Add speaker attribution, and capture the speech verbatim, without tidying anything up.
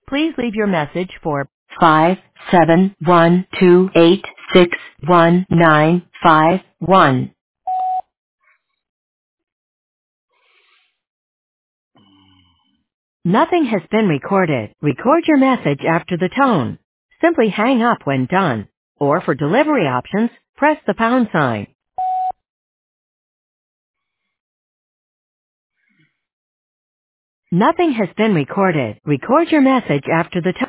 Speaker 1: Please leave your message for five seven one two eight six one nine five one. Nothing has been recorded. Record your message after the tone. Simply hang up when done. Or for delivery options, press the pound sign. Nothing has been recorded. Record your message after the tone.